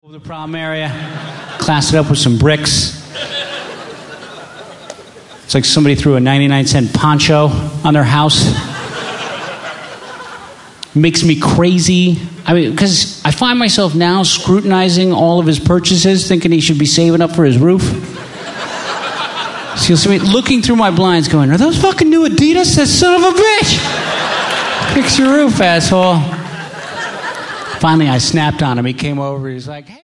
The problem area, class it up with some bricks. It's like somebody threw a 99-cent poncho on their house. Makes me crazy. I mean, because I find myself now scrutinizing all of his purchases, thinking he should be saving up for his roof. So you'll see me looking through my blinds going, are those fucking new Adidas? That son of a bitch! Fix your roof, asshole. Finally, I snapped on him. He came over. He's like, hey.